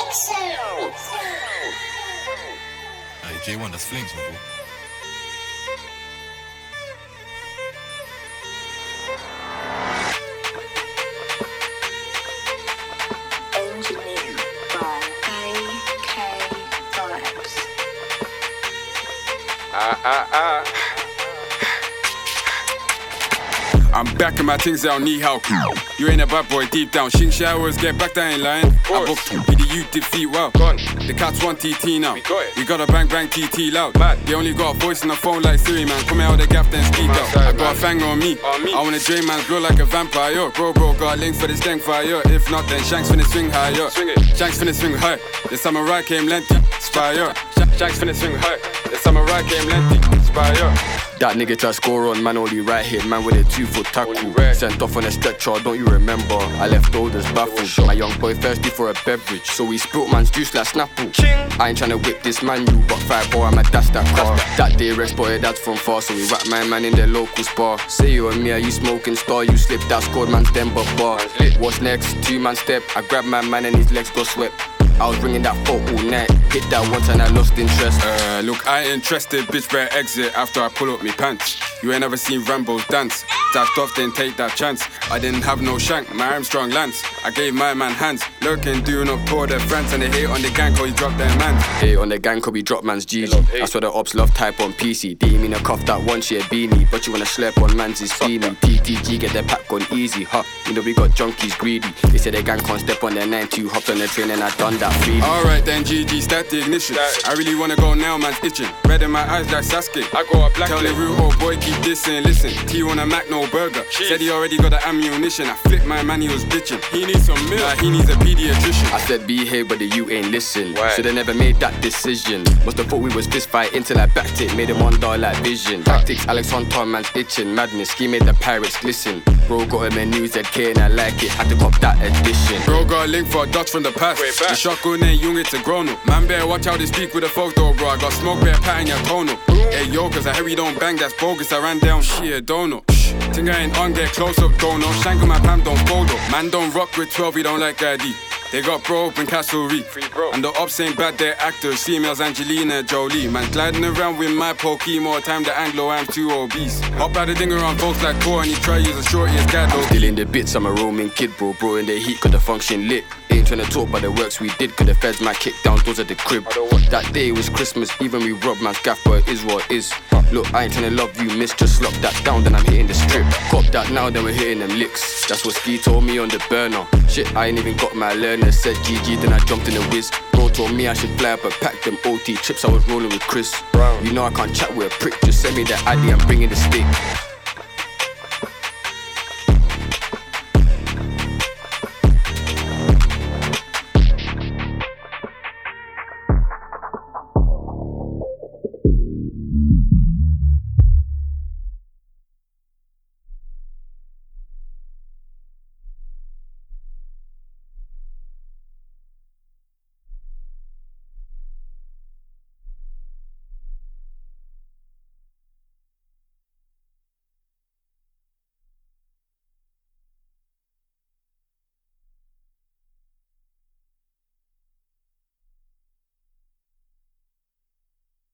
Hey, J1, that's flings, man. Engineered by AK Vibes. I'm back in my things, I don't need help. You ain't a bad boy deep down. Shing showers, get back, I ain't lying. I booked you defeat well. The cats want TT now. We got a bang bang TT loud. They only got a voice on the phone like Siri, man. Come out of the gap then speak out. I got a fang on me. I wanna drain man's blow like a vampire. Bro, got a link for the stank fire. If not, then Shanks finna swing higher. Shanks finna swing high. The samurai came lengthy. Spire. Shanks finna swing high. The samurai came lengthy. Spire. That nigga tried score on, man only right hit, man with a 2-foot tackle. Sent off on a stretcher, don't you remember? I left orders baffled. My young boy thirsty for a beverage, so he spilt man's juice like Snapple. I ain't tryna whip this man, you but 5 boy, I'ma dash that car. That day rest boy, that's from far, so we whack my man in the local spar. Say you and me, are you smoking star? You slipped that scored man's Denver bar. What's next? 2-man step, I grab my man and his legs got swept. I was bringing that phone all night. Hit that once and I lost interest. Look, I ain't interested, bitch, better exit after I pull up me pants. You ain't never seen Rambo's dance. Dashed off, then take that chance. I didn't have no shank, my Armstrong lance. I gave my man hands. Lurking, do not pour their friends. And they hate on the gang, cause he dropped their man. Hate on the gang, cause we drop man's GG. That's what the ops love type on PC. Didn't mean to cuff that one, she a beanie. But you wanna slurp on man's is beanie. TTG, get their pack on easy, huh? You know we got junkies greedy. They say the gang can't step on their 9-2. Hopped on the train and I done that freely. Alright then, GG, start the ignition. I really wanna go now, man's itching. Red in my eyes like Sasuke. I got a black. Tell the real old boy, keep dissing. Listen, T on a Mac, no burger. Said he already got the ammunition. I flipped my man, he was bitching. He needs some milk, he needs a pediatrician. I said behave, but the you ain't listen. Shoulda never made that decision. Musta thought we was fist fighting till I backed it. Made him under like vision. Tactics, Alex on Tom, man's itching. Madness, he made the pirates glisten. Bro got him a new ZK and I like it. Had to cop that edition. Bro got a link for a Dutch from the past. The shotgun ain't young, it's a grown up. Man better watch how they speak with a photo, bro. I got smoke, better pat in your tone up. Hey yo, cause I hear he don't bang, that's bogus. I ran down, shit, don't know. Think I ain't on, get close up, don't know. Shank on my pam, don't fold up. Man don't rock with 12, he don't like ID. They got bro up in Castlereagh. And the ops ain't bad, they're actors. Females Angelina Jolie. Man gliding around with my pokey. More time the Anglo, I'm too obese. Hop out the thing around folks like Core and he try use a shorty as dad. I'm still in the bits, I'm a roaming kid, bro. Bro in the heat, cause the function lit. Ain't tryna talk about the works we did, cause the feds might kick down doors at the crib. That day was Christmas, even we robbed man's gaff, but it is what it is. Look, I ain't tryna love you, miss, just lock that down, then I'm hitting the strip. Cop that now, then we're hitting them licks. That's what Ski told me on the burner. Shit, I ain't even got my learner. Said GG, then I jumped in the whiz. Bro told me I should fly up and pack them OT chips, I was rolling with Chris. You know I can't chat with a prick, just send me the ID, I'm bringing the stick.